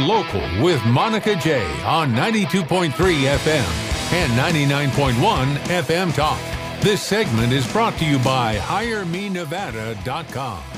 Local with Monica J on 92.3 FM and 99.1 FM Talk. This segment is brought to you by HireMeNevada.com.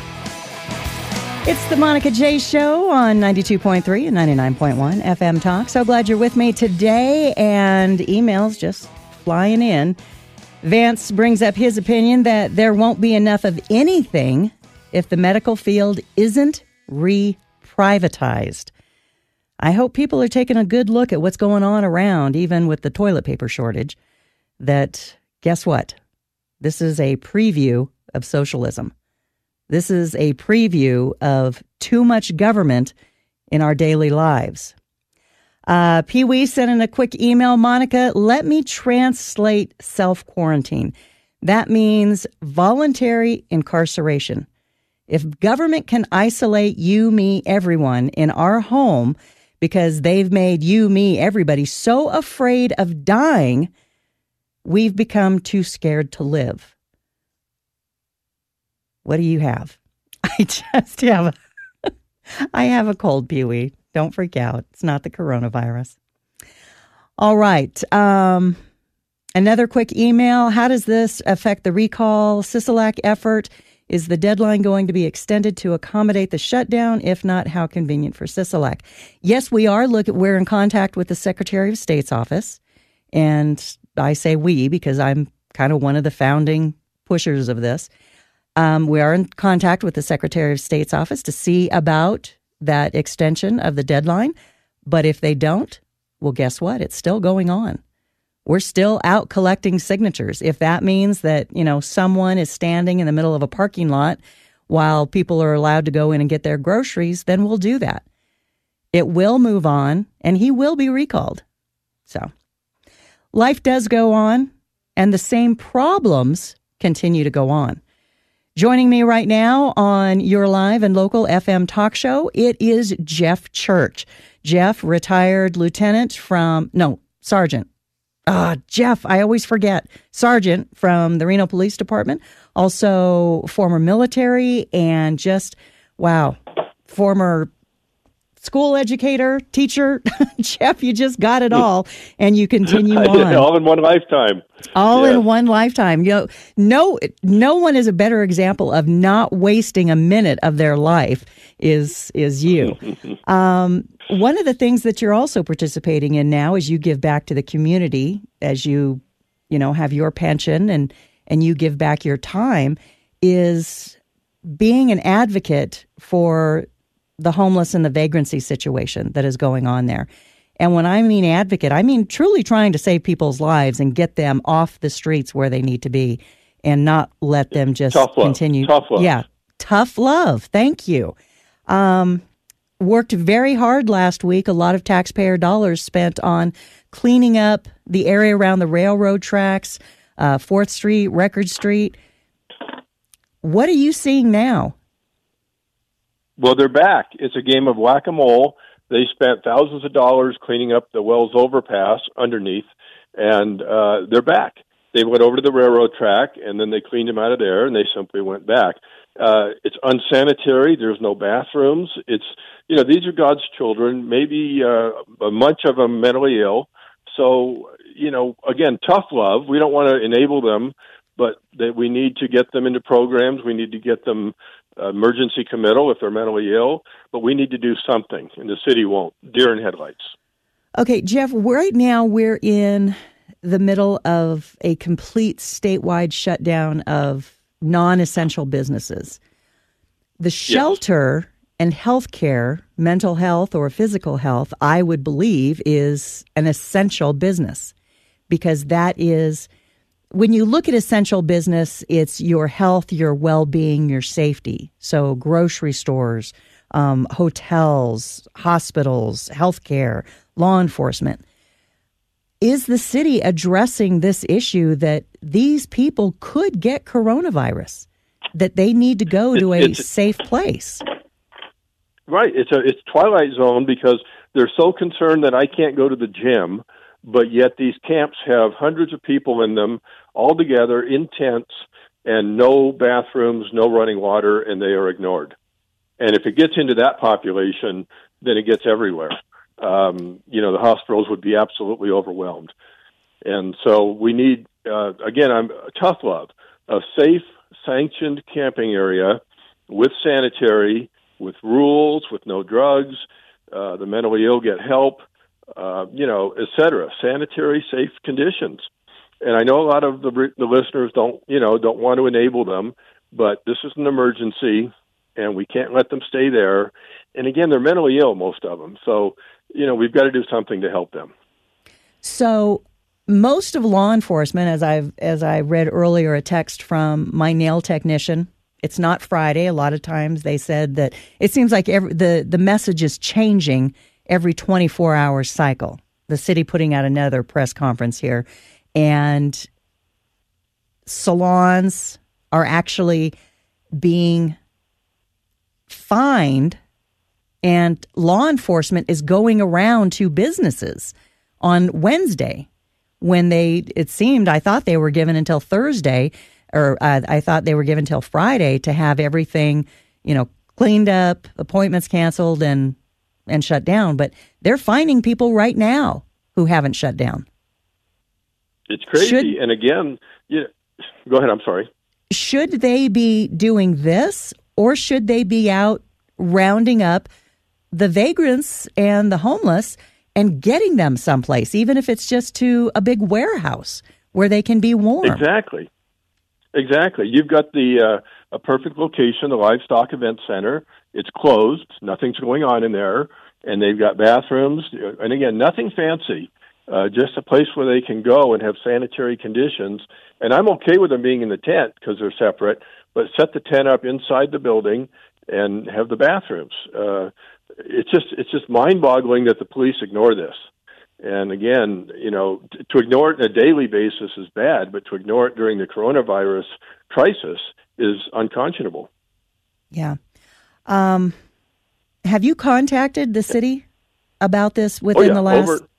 It's the Monica J Show on 92.3 and 99.1 FM Talk. So glad you're with me today, and emails just flying in. Vance brings up his opinion that there won't be enough of anything if the medical field isn't re-privatized. I hope people are taking a good look at what's going on around, even with the toilet paper shortage, that, guess what? This is a preview of socialism. This is a preview of too much government in our daily lives. Pee-wee sent in a quick email. Monica, let me translate self-quarantine. That means voluntary incarceration. If government can isolate you, me, everyone in our home because they've made you, me, everybody so afraid of dying, we've become too scared to live. What do you have? I just have I have a cold, Pee-wee. Don't freak out. It's not the coronavirus. All right. Another quick email. How does this affect the recall Sisolak effort? Is the deadline going to be extended to accommodate the shutdown? If not, how convenient for Sisolak? Yes, we're in contact with the Secretary of State's office. And I say we because I'm kind of one of the founding pushers of this. We are in contact with the Secretary of State's office to see about that extension of the deadline. But if they don't, well, guess what? It's still going on. We're still out collecting signatures. If that means that, someone is standing in the middle of a parking lot while people are allowed to go in and get their groceries, then we'll do that. It will move on, and he will be recalled. So life does go on, and the same problems continue to go on. Joining me right now on your live and local FM talk show, it is Jeff Church. Jeff, retired sergeant. Jeff, I always forget. Sergeant from the Reno Police Department, also former military and former school educator, teacher. Jeff, you just got it all, and you continue on. All in one lifetime. In one lifetime. No one is a better example of not wasting a minute of their life is you. One of the things that you're also participating in now is you give back to the community as you have your pension and you give back your time, is being an advocate for the homeless and the vagrancy situation that is going on there. And when I mean advocate, I mean truly trying to save people's lives and get them off the streets where they need to be and not let them just continue. Tough love. Yeah, tough love. Thank you. Worked very hard last week. A lot of taxpayer dollars spent on cleaning up the area around the railroad tracks, 4th Street, Record Street. What are you seeing now? Well, they're back. It's a game of whack-a-mole. They spent thousands of dollars cleaning up the Wells Overpass underneath, and they're back. They went over to the railroad track, and then they cleaned them out of there, and they simply went back. It's unsanitary. There's no bathrooms. These are God's children, maybe a bunch of them mentally ill. So, again, tough love. We don't want to enable them, but we need to get them into programs. We need to get them emergency committal if they're mentally ill, but we need to do something, and the city won't. Deer in headlights. Okay, Jeff, right now we're in the middle of a complete statewide shutdown of non-essential businesses. The shelter and healthcare, mental health or physical health, I would believe is an essential business, because that is, when you look at essential business, it's your health, your well-being, your safety. So grocery stores, hotels, hospitals, healthcare, law enforcement. Is the city addressing this issue that these people could get coronavirus, that they need to go to a safe place? Right. It's Twilight Zone, because they're so concerned that I can't go to the gym, but yet these camps have hundreds of people in them all together in tents and no bathrooms, no running water, and they are ignored. And if it gets into that population, then it gets everywhere. The hospitals would be absolutely overwhelmed. And so we need, again, I'm tough love, a safe, sanctioned camping area with sanitary, with rules, with no drugs. The mentally ill get help, et cetera. Sanitary, safe conditions. And I know a lot of the listeners don't want to enable them, but this is an emergency, and we can't let them stay there. And again, they're mentally ill, most of them. So, we've got to do something to help them. So most of law enforcement, as I read earlier, a text from my nail technician. It's not Friday. A lot of times they said that it seems like the message is changing every 24-hour cycle. The city putting out another press conference here, and salons are actually being fined, and law enforcement is going around to businesses on Wednesday when I thought they were given until Thursday, or I thought they were given till Friday to have everything, cleaned up, appointments canceled, and shut down. But they're finding people right now who haven't shut down. It's crazy. And again, go ahead. I'm sorry. Should they be doing this, or should they be out rounding up the vagrants and the homeless and getting them someplace, even if it's just to a big warehouse where they can be warm? Exactly. You've got a perfect location, the Livestock Event Center. It's closed. Nothing's going on in there. And they've got bathrooms. And again, nothing fancy. Just a place where they can go and have sanitary conditions. And I'm okay with them being in the tent because they're separate, but set the tent up inside the building and have the bathrooms. It's just mind-boggling that the police ignore this. And again, to ignore it on a daily basis is bad, but to ignore it during the coronavirus crisis is unconscionable. Yeah. Have you contacted the city about this within the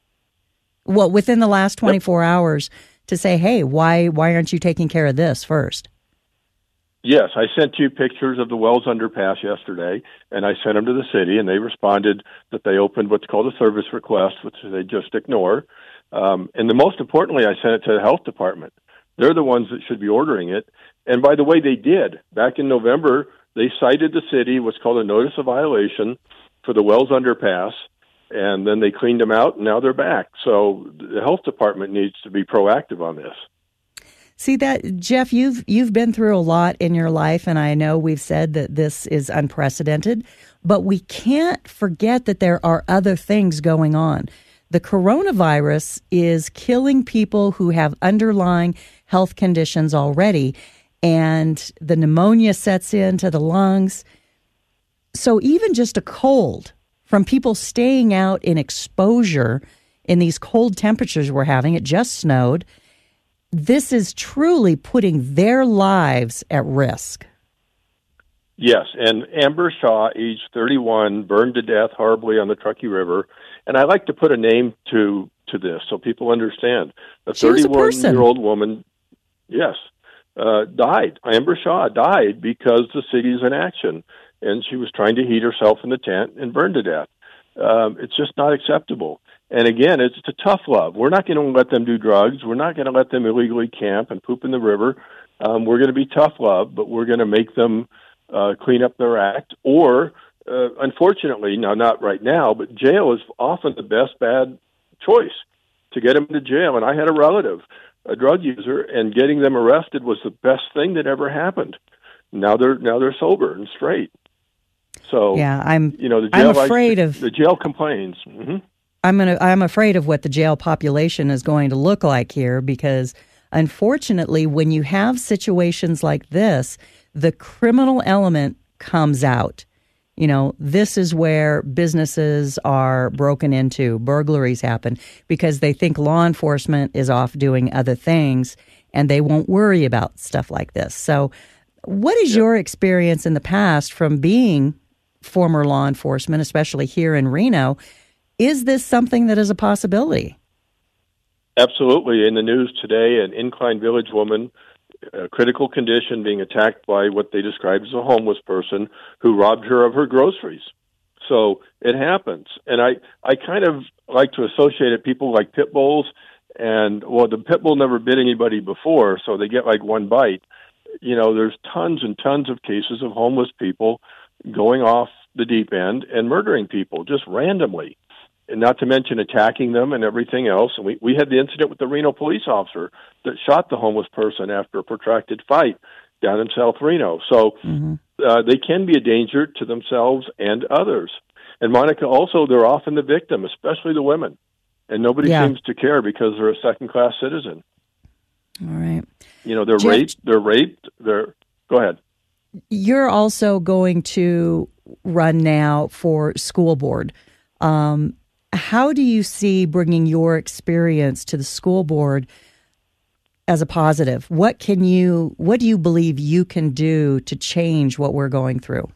last 24 hours to say, hey, why aren't you taking care of this first? Yes, I sent you pictures of the Wells Underpass yesterday, and I sent them to the city, and they responded that they opened what's called a service request, which they just ignore. And the most importantly, I sent it to the health department. They're the ones that should be ordering it. And by the way, they did. Back in November, they cited the city, what's called a notice of violation for the Wells Underpass, and then they cleaned them out, and now they're back. So the health department needs to be proactive on this. See that, Jeff, you've been through a lot in your life, and I know we've said that this is unprecedented, but we can't forget that there are other things going on. The coronavirus is killing people who have underlying health conditions already, and the pneumonia sets into the lungs. So even just a cold from people staying out in exposure in these cold temperatures we're having, it just snowed, this is truly putting their lives at risk. Yes, and Amber Shaw, age 31, burned to death horribly on the Truckee River. And I like to put a name to this so people understand. A 31-year-old woman, died. Amber Shaw died because the city's inaction, and she was trying to heat herself in the tent and burned to death. It's just not acceptable. And again, it's a tough love. We're not going to let them do drugs. We're not going to let them illegally camp and poop in the river. We're going to be tough love, but we're going to make them clean up their act. Or, unfortunately, now not right now, but jail is often the best bad choice to get them to jail. And I had a relative, a drug user, and getting them arrested was the best thing that ever happened. Now they're sober and straight. So yeah, I'm afraid of the jail complains. Mm-hmm. I'm afraid of what the jail population is going to look like here, because unfortunately, when you have situations like this, the criminal element comes out. This is where businesses are broken into, burglaries happen, because they think law enforcement is off doing other things and they won't worry about stuff like this. So what is your experience in the past from being former law enforcement, especially here in Reno? Is this something that is a possibility? Absolutely. In the news today, an Incline Village woman, critical condition, being attacked by what they described as a homeless person who robbed her of her groceries. So it happens. And I kind of like to associate it, people like pit bulls, and, well, the pit bull never bit anybody before, so they get like one bite. There's tons and tons of cases of homeless people going off the deep end and murdering people just randomly, and not to mention attacking them and everything else. And we had the incident with the Reno police officer that shot the homeless person after a protracted fight down in South Reno. So they can be a danger to themselves and others. And Monica, also, they're often the victim, especially the women. And nobody seems to care because they're a second-class citizen. All right. They're raped. Go ahead. You're also going to run now for school board. How do you see bringing your experience to the school board as a positive? What do you believe you can do to change what we're going through?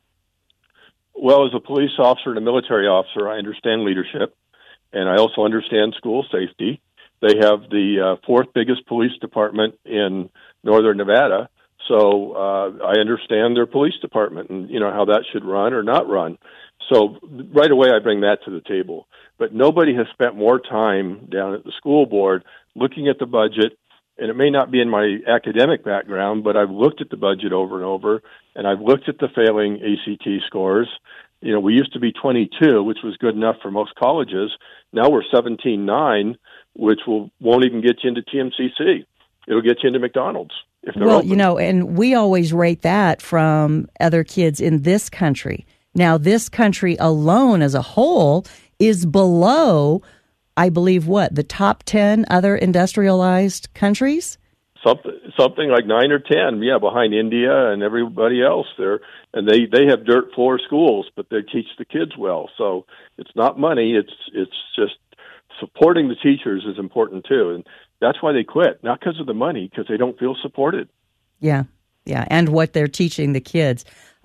Well, as a police officer and a military officer, I understand leadership, and I also understand school safety. They have the fourth biggest police department in northern Nevada, so I understand their police department and how that should run or not run. So right away, I bring that to the table. But nobody has spent more time down at the school board looking at the budget, and it may not be in my academic background, but I've looked at the budget over and over, and I've looked at the failing ACT scores. We used to be 22, which was good enough for most colleges. Now we're 17.9, which won't even get you into TMCC. It'll get you into McDonald's if they're open. And we always rate that from other kids in this country. Now, this country alone as a whole is below, I believe, the top 10 other industrialized countries? Something like 9 or 10, behind India and everybody else there. And they have dirt floor schools, but they teach the kids well. So it's not money, it's just supporting the teachers is important too. And that's why they quit, not because of the money, because they don't feel supported. Yeah, and what they're teaching the kids.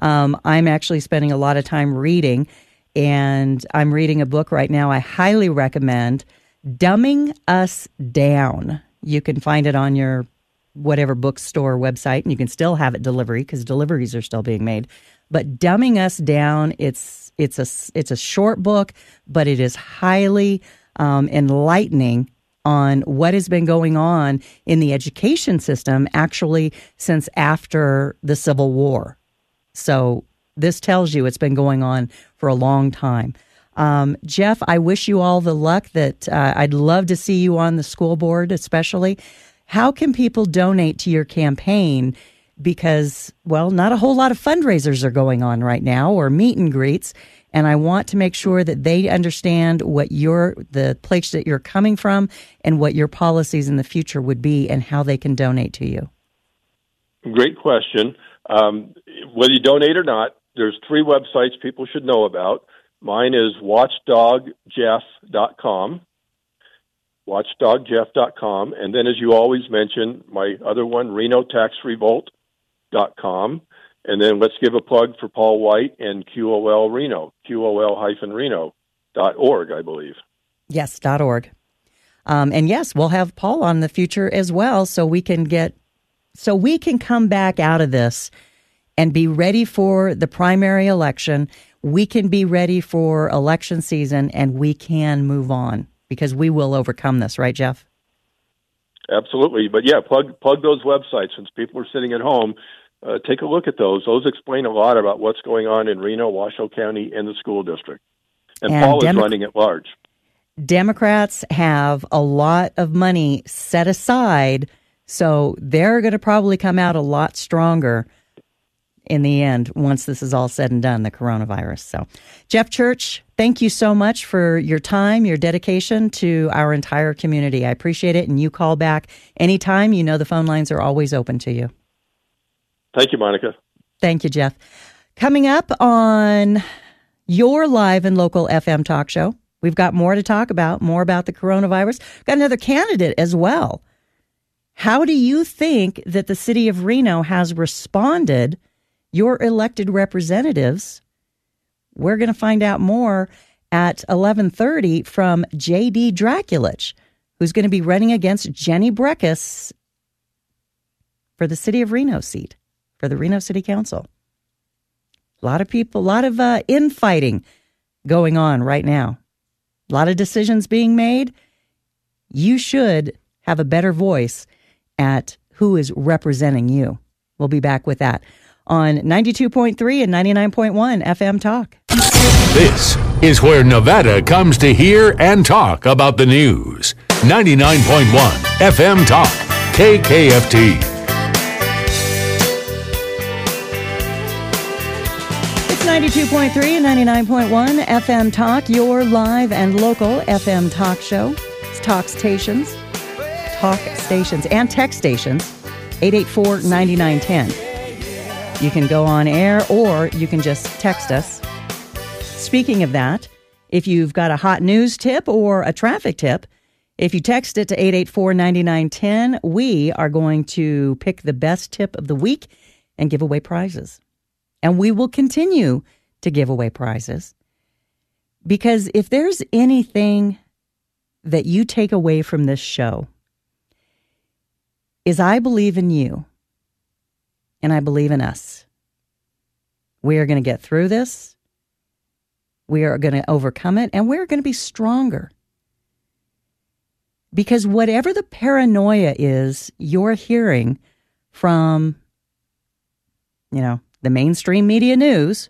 I'm actually spending a lot of time reading, and I'm reading a book right now I highly recommend, Dumbing Us Down. You can find it on your whatever bookstore website, and you can still have it delivery because deliveries are still being made. But Dumbing Us Down, it's a short book, but it is highly enlightening on what has been going on in the education system actually since after the Civil War. So this tells you it's been going on for a long time. Jeff, I wish you all the luck that I'd love to see you on the school board, especially. How can people donate to your campaign? Because, not a whole lot of fundraisers are going on right now or meet and greets. And I want to make sure that they understand what the place that you're coming from and what your policies in the future would be and how they can donate to you. Great question. Whether you donate or not, there's 3 websites people should know about. Mine is watchdogjeff.com, watchdogjeff.com. And then, as you always mention, my other one, renotaxrevolt.com. And then let's give a plug for Paul White and QOL Reno, QOL-Reno.org, I believe. Yes, .org. And yes, we'll have Paul on in the future as well, so we can come back out of this and be ready for the primary election. We can be ready for election season, and we can move on because we will overcome this, right, Jeff? Absolutely. But plug those websites since people are sitting at home. Take a look at those. Those explain a lot about what's going on in Reno, Washoe County, and the school district. And Paul is running at large. Democrats have a lot of money set aside, so they're going to probably come out a lot stronger in the end once this is all said and done, the coronavirus. So, Jeff Church, thank you so much for your time, your dedication to our entire community. I appreciate it, and you call back anytime. You know the phone lines are always open to you. Thank you, Monica. Thank you, Jeff. Coming up on your live and local FM talk show, we've got more to talk about, more about the coronavirus. Got another candidate as well. How do you think that the city of Reno has responded, your elected representatives? We're going to find out more at 11:30 from J.D. Draculich, who's going to be running against Jenny Breckus for the city of Reno seat, for the Reno City Council. A lot of people, a lot of infighting going on right now. A lot of decisions being made. You should have a better voice at who is representing you. We'll be back with that on 92.3 and 99.1 FM Talk. This is where Nevada comes to hear and talk about the news. 99.1 FM Talk, KKFT. It's 92.3 and 99.1 FM Talk, your live and local FM talk show. It's talk stations and text stations, 884-9910. You can go on air or you can just text us. Speaking of that, if you've got a hot news tip or a traffic tip, if you text it to 884-9910, we are going to pick the best tip of the week and give away prizes. And we will continue to give away prizes because if there's anything that you take away from this show, is I believe in you and I believe in us. We are going to get through this. We are going to overcome it and we're going to be stronger. Because whatever the paranoia is you're hearing from, the mainstream media news,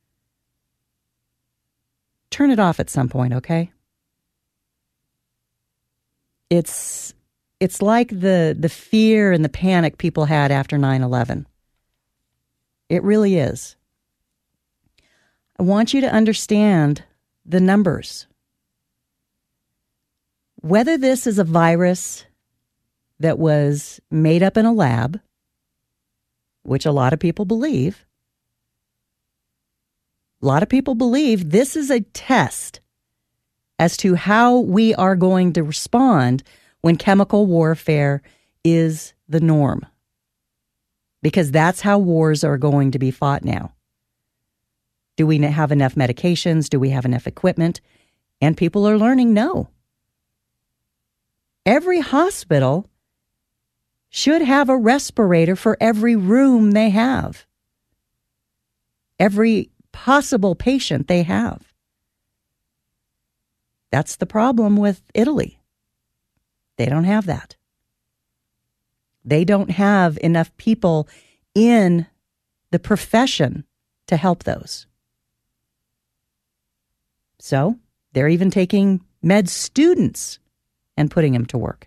turn it off at some point, okay? It's like the fear and the panic people had after 9/11. It really is. I want you to understand the numbers. Whether this is a virus that was made up in a lab, which a lot of people believe, this is a test as to how we are going to respond when chemical warfare is the norm. Because that's how wars are going to be fought now. Do we have enough medications? Do we have enough equipment? And people are learning no. Every hospital should have a respirator for every room they have. Every possible patient they have. That's the problem with Italy. They don't have that. They don't have enough people in the profession to help those. So they're even taking med students and putting them to work.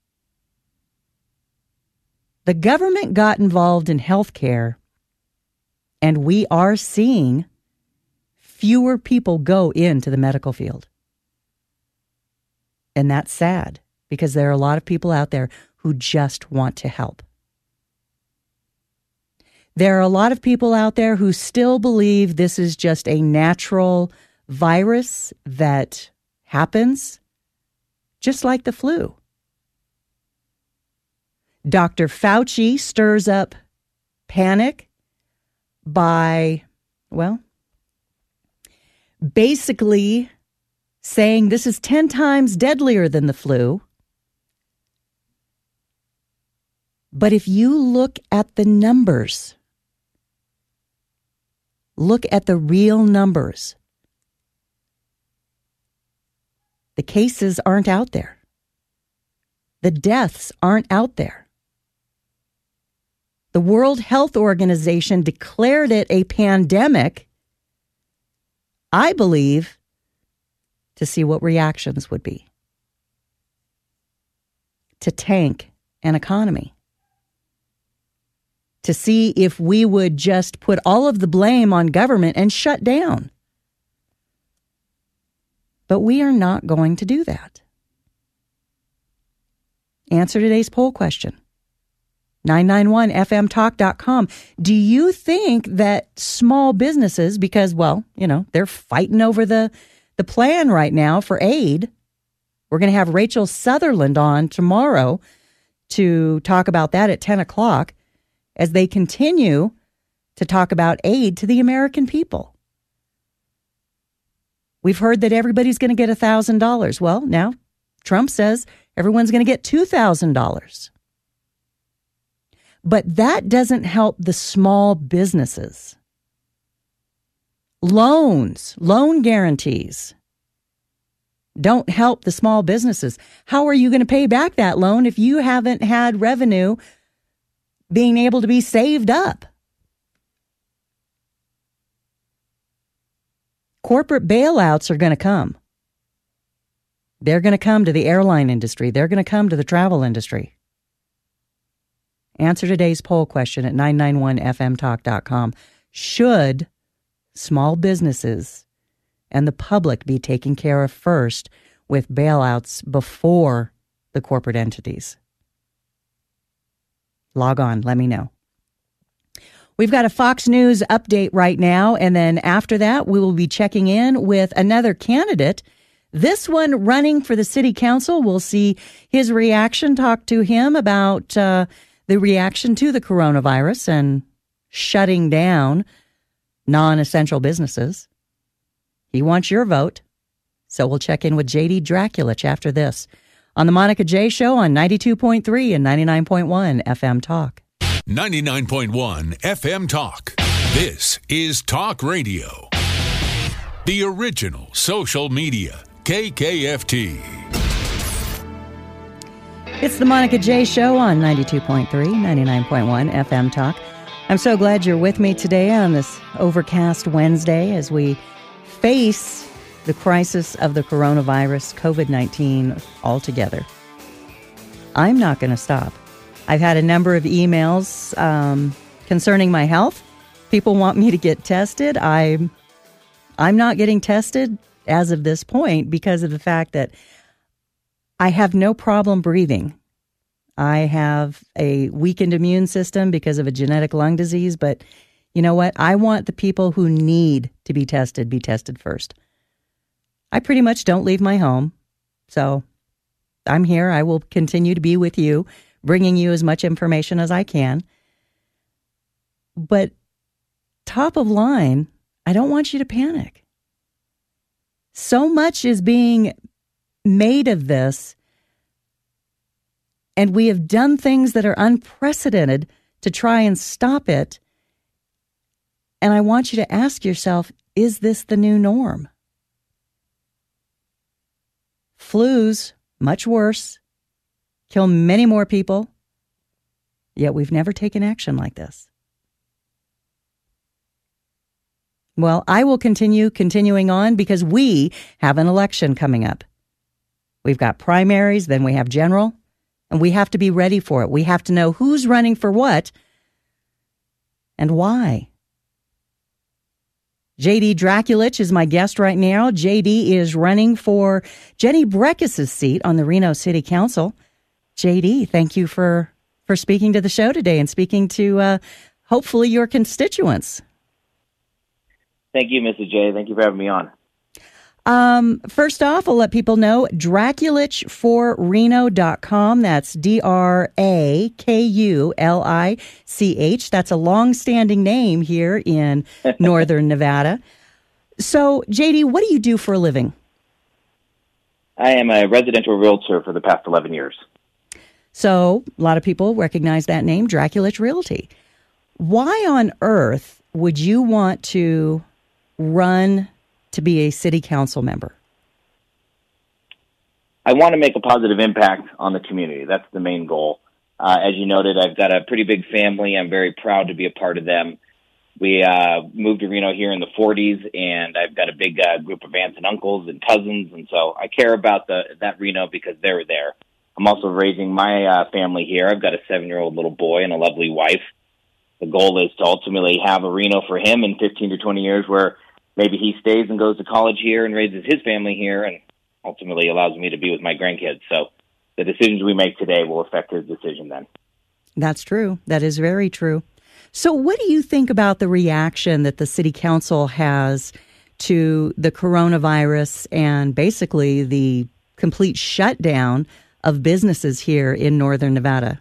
The government got involved in healthcare, and we are seeing fewer people go into the medical field. And that's sad, because there are a lot of people out there who just want to help. There are a lot of people out there who still believe this is just a natural virus that happens, just like the flu. Dr. Fauci stirs up panic by, basically saying this is 10 times deadlier than the flu. But if you look at the numbers, look at the real numbers, the cases aren't out there. The deaths aren't out there. The World Health Organization declared it a pandemic, I believe, to see what reactions would be, to tank an economy, to see if we would just put all of the blame on government and shut down. But we are not going to do that. Answer today's poll question. 991fmtalk.com. Do you think that small businesses, because, they're fighting over the plan right now for aid. We're going to have Rachel Sutherland on tomorrow to talk about that at 10 o'clock as they continue to talk about aid to the American people. We've heard that everybody's going to get $1,000. Well, now Trump says everyone's going to get $2,000. But that doesn't help the small businesses. loan guarantees don't help the small businesses. How are you going to pay back that loan if you haven't had revenue being able to be saved up? Corporate bailouts are going to come. They're going to come to the airline industry. They're going to come to the travel industry. Answer today's poll question at 991fmtalk.com. Should small businesses and the public be taken care of first with bailouts before the corporate entities? Log on, let me know. We've got a Fox News update right now, and then after that, we will be checking in with another candidate. This one running for the city council. We'll see his reaction, talk to him about the reaction to the coronavirus and shutting down non-essential businesses. He wants your vote, so we'll check in with J.D. Draculich after this on the Monica J. Show on 92.3 and 99.1 FM Talk. 99.1 FM Talk. This is Talk Radio. The original social media, KKFT. It's the Monica J. Show on 92.3, 99.1 FM Talk. I'm so glad you're with me today on this overcast Wednesday as we face the crisis of the coronavirus, COVID-19, altogether. I'm not going to stop. I've had a number of emails concerning my health. People want me to get tested. I'm not getting tested as of this point because of the fact that I have no problem breathing. I have a weakened immune system because of a genetic lung disease, but you know what? I want the people who need to be tested first. I pretty much don't leave my home, so I'm here. I will continue to be with you, bringing you as much information as I can. But top of line, I don't want you to panic. So much is being made of this, and we have done things that are unprecedented to try and stop it. And I want you to ask yourself, is this the new norm? Flus, much worse, kill many more people, yet we've never taken action like this. Well, I will continuing on because we have an election coming up. We've got primaries, then we have general, and we have to be ready for it. We have to know who's running for what and why. J.D. Draculich is my guest right now. J.D. is running for Jenny Breckes' seat on the Reno City Council. J.D., thank you for speaking to the show today and speaking to hopefully your constituents. Thank you, Mrs. J. Thank you for having me on. First off, I'll let people know DraculichForReno.com. That's DRAKULICH. That's a long-standing name here in Northern Nevada. So, JD, what do you do for a living? I am a residential realtor for the past 11 years. So, a lot of people recognize that name, Draculich Realty. Why on earth would you want to run to be a city council member? I want to make a positive impact on the community. That's the main goal. As you noted, I've got a pretty big family. I'm very proud to be a part of them. We moved to Reno here in the 40s, and I've got a big group of aunts and uncles and cousins, and so I care about that Reno because they're there. I'm also raising my family here. I've got a 7-year-old little boy and a lovely wife. The goal is to ultimately have a Reno for him in 15 to 20 years where maybe he stays and goes to college here and raises his family here and ultimately allows me to be with my grandkids. So the decisions we make today will affect his decision then. That's true. That is very true. So what do you think about the reaction that the city council has to the coronavirus and basically the complete shutdown of businesses here in Northern Nevada?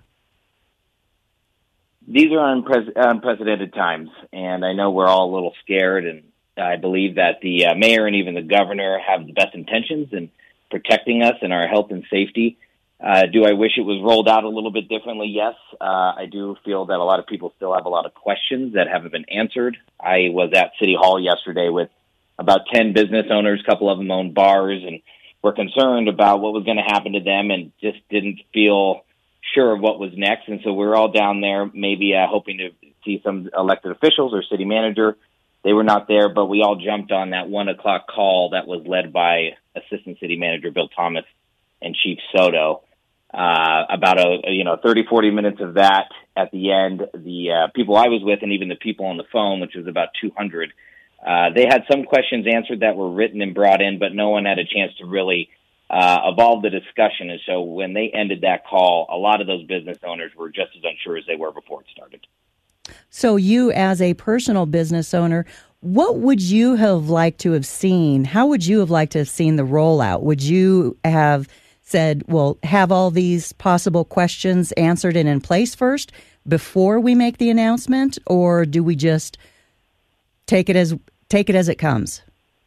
These are unprecedented times, and I know we're all a little scared, and I believe that the mayor and even the governor have the best intentions in protecting us and our health and safety. Do I wish it was rolled out a little bit differently? Yes. I do feel that a lot of people still have a lot of questions that haven't been answered. I was at City Hall yesterday with about 10 business owners. A couple of them own bars and were concerned about what was going to happen to them and just didn't feel sure of what was next. And so we're all down there maybe hoping to see some elected officials or city manager. They were not there, but we all jumped on that 1 o'clock call that was led by Assistant City Manager Bill Thomas and Chief Soto. About 30, 40 minutes of that at the end, the people I was with and even the people on the phone, which was about 200, they had some questions answered that were written and brought in, but no one had a chance to really evolve the discussion. And so when they ended that call, a lot of those business owners were just as unsure as they were before it started. So you, as a personal business owner, what would you have liked to have seen? How would you have liked to have seen the rollout? Would you have said, well, have all these possible questions answered and in place first before we make the announcement, or do we just take it as it comes?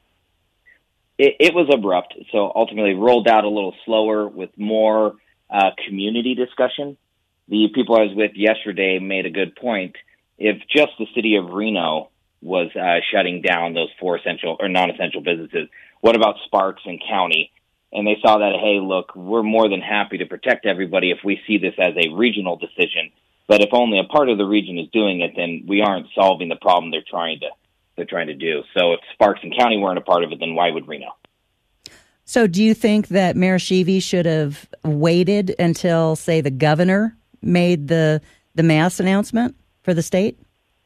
It was abrupt, so ultimately rolled out a little slower with more community discussion. The people I was with yesterday made a good point. If just the city of Reno was shutting down those 4 essential or non-essential businesses, what about Sparks and County? And they saw that, hey, look, we're more than happy to protect everybody if we see this as a regional decision. But if only a part of the region is doing it, then we aren't solving the problem they're trying to do. So if Sparks and County weren't a part of it, then why would Reno? So do you think that Mayor Sheevy should have waited until, say, the governor made the mass announcement for the state?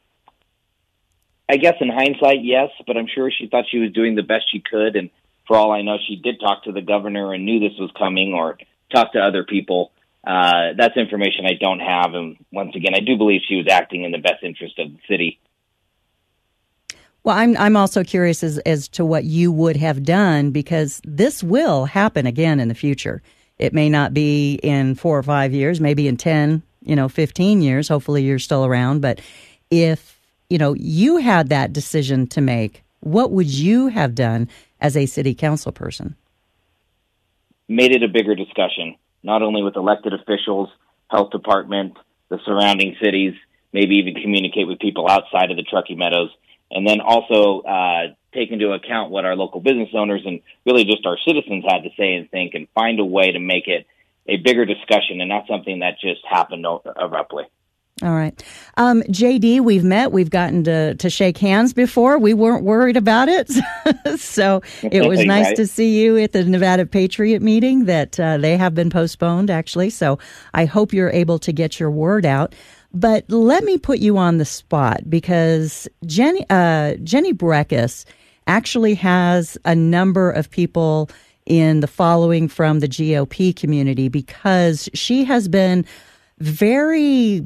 I guess in hindsight, yes, but I'm sure she thought she was doing the best she could. And for all I know, she did talk to the governor and knew this was coming or talk to other people. That's information I don't have. And once again, I do believe she was acting in the best interest of the city. Well, I'm also curious as to what you would have done, because this will happen again in the future. It may not be in 4 or 5 years, maybe in 10, 15 years. Hopefully you're still around. But if, you had that decision to make, what would you have done as a city council person? Made it a bigger discussion, not only with elected officials, health department, the surrounding cities, maybe even communicate with people outside of the Truckee Meadows, and then also take into account what our local business owners and really just our citizens had to say and think, and find a way to make it a bigger discussion and not something that just happened abruptly. All right. JD, we've met. We've gotten to shake hands before. We weren't worried about it. So it was nice right. to see you at the Nevada Patriot meeting that they have been postponed, actually. So I hope you're able to get your word out. But let me put you on the spot, because Jenny Breckus actually has a number of people in the following from the GOP community, because she has been very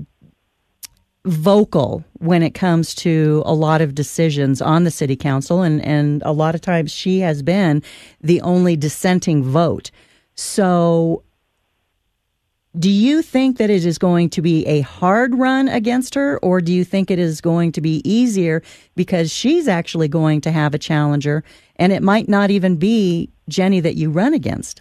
vocal when it comes to a lot of decisions on the city council, and a lot of times she has been the only dissenting vote. So do you think that it is going to be a hard run against her, or do you think it is going to be easier because she's actually going to have a challenger, and it might not even be Jenny that you run against?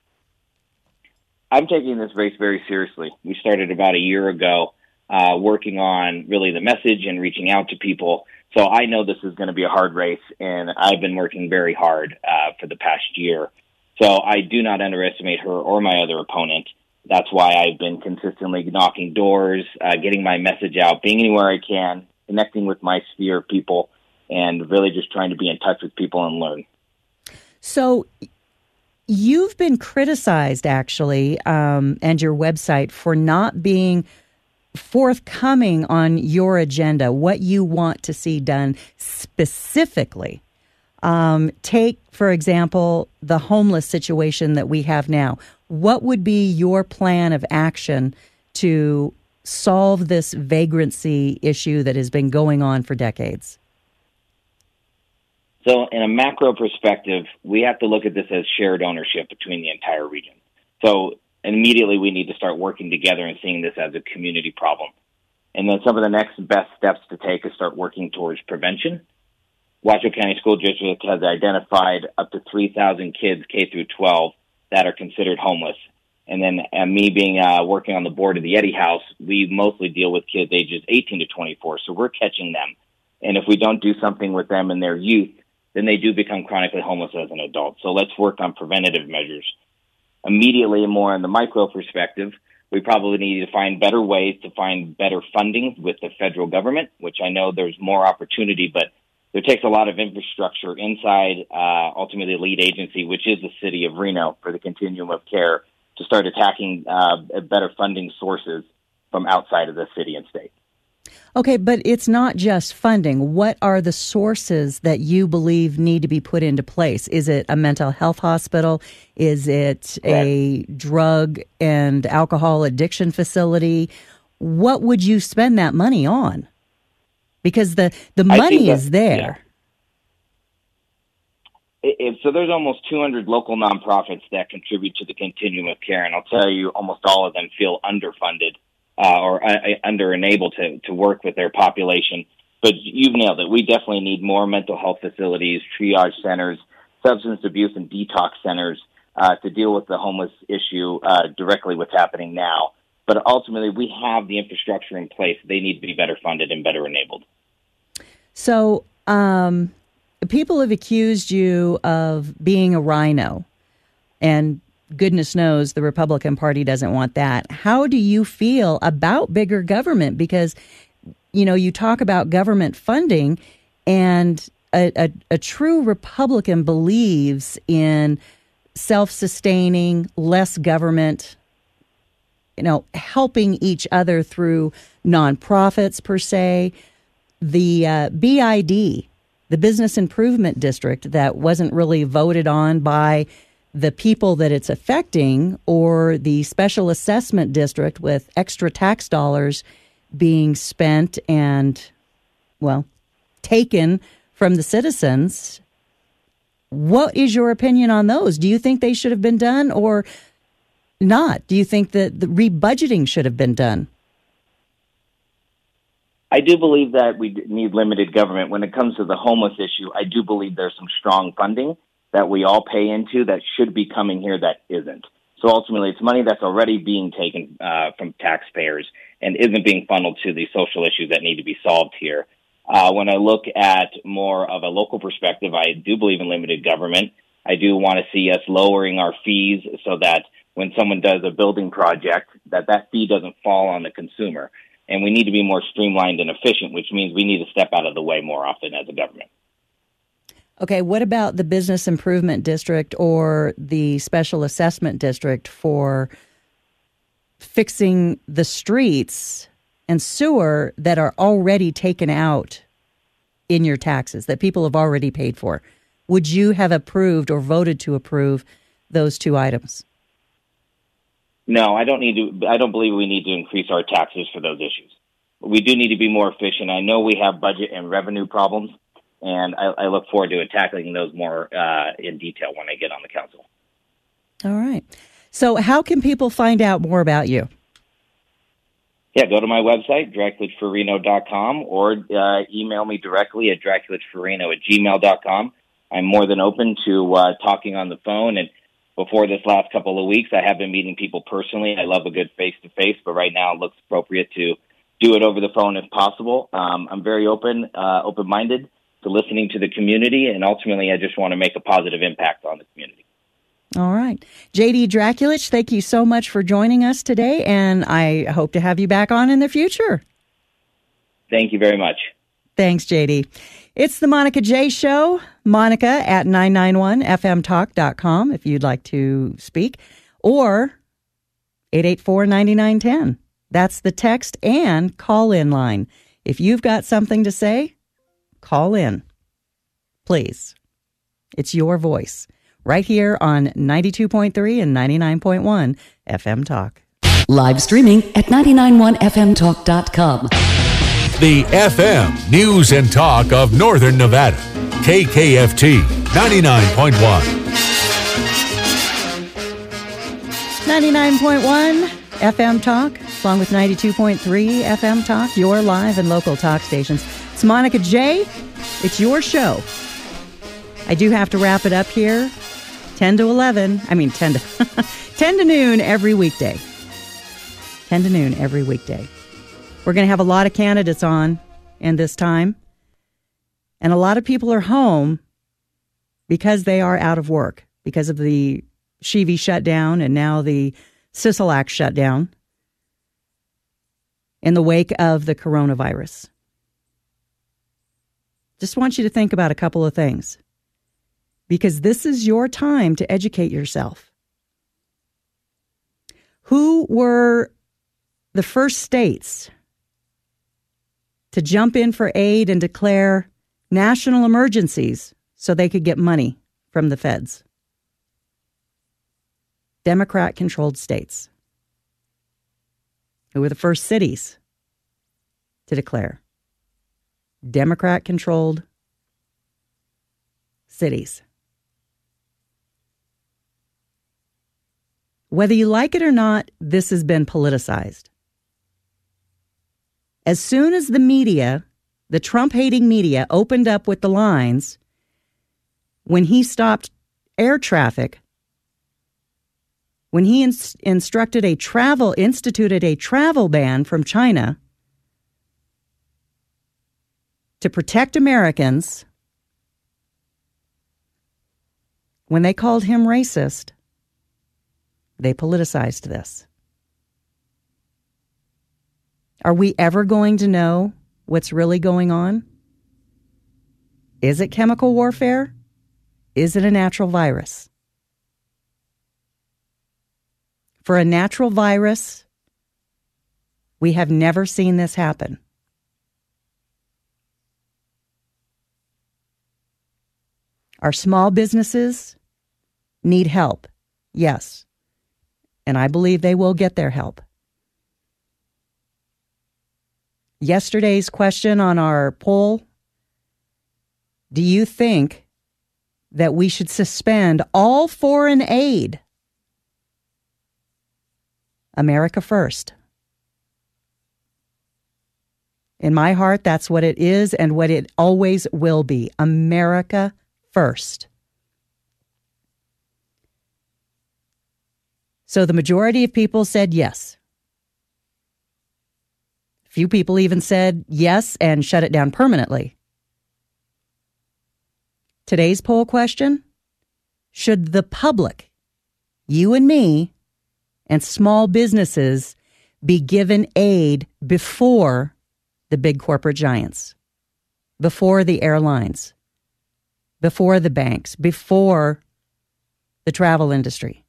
I'm taking this race very seriously. We started about a year ago working on really the message and reaching out to people. So I know this is going to be a hard race, and I've been working very hard for the past year. So I do not underestimate her or my other opponent. That's why I've been consistently knocking doors, getting my message out, being anywhere I can, connecting with my sphere of people, and really just trying to be in touch with people and learn. So you've been criticized, actually, and your website, for not being forthcoming on your agenda, what you want to see done specifically. Take, for example, the homeless situation that we have now. What would be your plan of action to solve this vagrancy issue that has been going on for decades? So in a macro perspective, we have to look at this as shared ownership between the entire region. So immediately we need to start working together and seeing this as a community problem. And then some of the next best steps to take is start working towards prevention. Washoe County School District has identified up to 3,000 kids K through 12 that are considered homeless. And then me being working on the board of the Eddy House, we mostly deal with kids ages 18 to 24. So we're catching them. And if we don't do something with them in their youth, then they do become chronically homeless as an adult. So let's work on preventative measures. Immediately, more on the micro perspective, we probably need to find better ways to find better funding with the federal government, which I know there's more opportunity, but there takes a lot of infrastructure inside, ultimately the lead agency, which is the city of Reno, for the continuum of care, to start attacking better funding sources from outside of the city and state. Okay, but it's not just funding. What are the sources that you believe need to be put into place? Is it a mental health hospital? Is it a drug and alcohol addiction facility? What would you spend that money on? Because the money is there. Yeah. So there's almost 200 local nonprofits that contribute to the continuum of care, and I'll tell you, almost all of them feel underfunded or under-enabled to work with their population. But you've nailed it. We definitely need more mental health facilities, triage centers, substance abuse and detox centers to deal with the homeless issue directly what's happening now. But ultimately, we have the infrastructure in place. They need to be better funded and better enabled. So people have accused you of being a rhino, and goodness knows the Republican Party doesn't want that. How do you feel about bigger government? Because, you know, you talk about government funding, and a true Republican believes in self-sustaining, less government, you know, helping each other through nonprofits per se. The BID, the Business Improvement District, that wasn't really voted on by the people that it's affecting, or the Special Assessment District with extra tax dollars being spent and, well, taken from the citizens. What is your opinion on those? Do you think they should have been done or not? Do you think that the rebudgeting should have been done? I do believe that we need limited government. When it comes to the homeless issue, I do believe there's some strong funding that we all pay into that should be coming here that isn't. So ultimately, it's money that's already being taken from taxpayers and isn't being funneled to the social issues that need to be solved here. When I look at more of a local perspective, I do believe in limited government. I do want to see us lowering our fees so that when someone does a building project, that fee doesn't fall on the consumer. And we need to be more streamlined and efficient, which means we need to step out of the way more often as a government. Okay, what about the Business Improvement District or the Special Assessment District for fixing the streets and sewer that are already taken out in your taxes, that people have already paid for? Would you have approved or voted to approve those two items? No, I don't believe we need to increase our taxes for those issues. We do need to be more efficient. I know we have budget and revenue problems, and I look forward to tackling those more in detail when I get on the council. All right. So how can people find out more about you? Yeah, go to my website, draculichforreno.com, or email me directly at draculichforreno@gmail.com. I'm more than open to talking on the phone. And before this last couple of weeks, I have been meeting people personally. I love a good face-to-face, but right now it looks appropriate to do it over the phone if possible. I'm very open-minded to listening to the community, and ultimately I just want to make a positive impact on the community. All right. J.D. Draculich, thank you so much for joining us today, and I hope to have you back on in the future. Thank you very much. Thanks, J.D. It's the Monica J. Show. Monica at 991fmtalk.com if you'd like to speak, or 884-9910. That's the text and call-in line. If you've got something to say, call in, please. It's your voice right here on 92.3 and 99.1 FM Talk. Live streaming at 991fmtalk.com. The FM News and Talk of Northern Nevada. KKFT 99.1. 99.1 FM Talk, along with 92.3 FM Talk, your live and local talk stations. It's Monica J. It's your show. I do have to wrap it up here. 10 to 10 to noon every weekday. 10 to noon every weekday. We're going to have a lot of candidates on in this time. And a lot of people are home because they are out of work because of the Chevy shutdown and now the Sisolak shutdown in the wake of the coronavirus. Just want you to think about a couple of things because this is your time to educate yourself. Who were the first states to jump in for aid and declare national emergencies so they could get money from the feds? Democrat-controlled states. Who were the first cities to declare? Democrat-controlled cities. Whether you like it or not, this has been politicized. As soon as the media, the Trump-hating media, opened up with the lines, when he stopped air traffic, when he instituted a travel ban from China to protect Americans, when they called him racist, they politicized this. Are we ever going to know what's really going on? Is it chemical warfare? Is it a natural virus? For a natural virus, we have never seen this happen. Our small businesses need help, yes, and I believe they will get their help. Yesterday's question on our poll, do you think that we should suspend all foreign aid? America first. In my heart, that's what it is and what it always will be. America first. So the majority of people said yes. Few people even said yes and shut it down permanently. Today's poll question: should the public, you and me, and small businesses be given aid before the big corporate giants, before the airlines, before the banks, before the travel industry?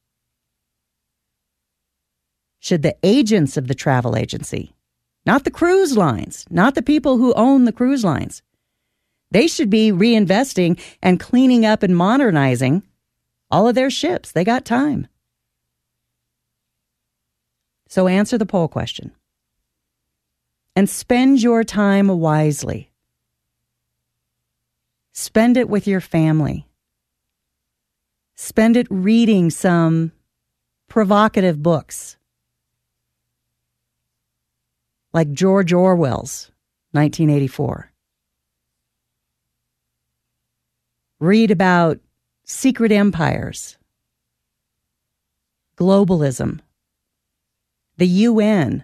Should the agents of the travel agency, not the cruise lines, not the people who own the cruise lines, they should be reinvesting and cleaning up and modernizing all of their ships. They got time. So answer the poll question. And spend your time wisely. Spend it with your family. Spend it reading some provocative books, like George Orwell's 1984. Read about secret empires, globalism, the UN,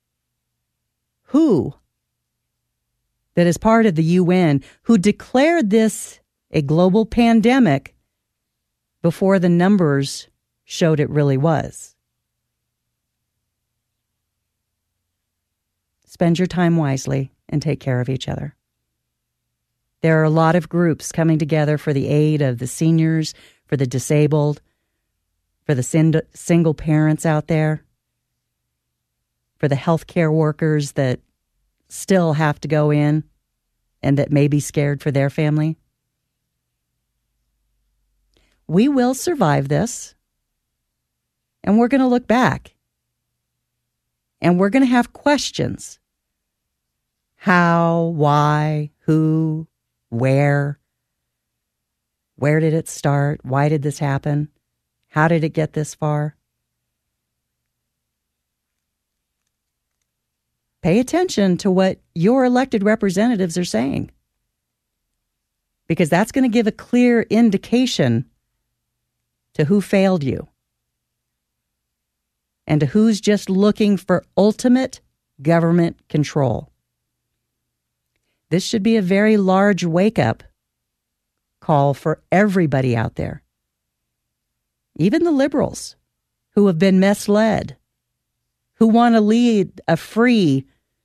who, that is part of the UN, who declared this a global pandemic before the numbers showed it really was. Spend your time wisely and take care of each other. There are a lot of groups coming together for the aid of the seniors, for the disabled, for the single parents out there, for the healthcare workers that still have to go in and that may be scared for their family. We will survive this, and we're going to look back, and we're going to have questions. How, why, who, where did it start? Why did this happen? How did it get this far? Pay attention to what your elected representatives are saying, because that's going to give a clear indication to who failed you. and to who's just looking for ultimate government control. This should be a very large wake-up call for everybody out there. Even the liberals who have been misled, who want to lead a free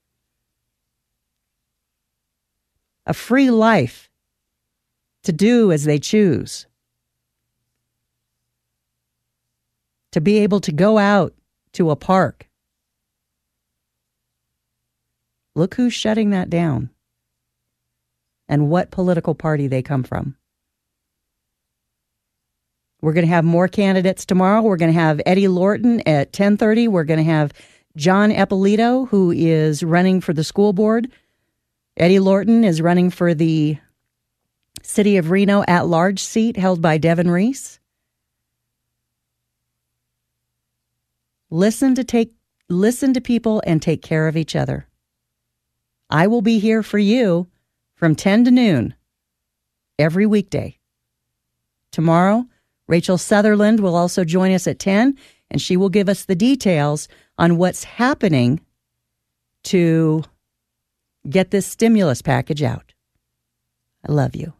life to do as they choose, to be able to go out to a park. Look who's shutting that down and what political party they come from. We're going to have more candidates tomorrow. We're going to have Eddie Lorton at 10:30. We're going to have John Eppolito, who is running for the school board. Eddie Lorton is running for the City of Reno at-large seat held by Devin Reese. Listen to people and take care of each other. I will be here for you from 10 to noon every weekday. Tomorrow, Rachel Sutherland will also join us at 10, and she will give us the details on what's happening to get this stimulus package out. I love you.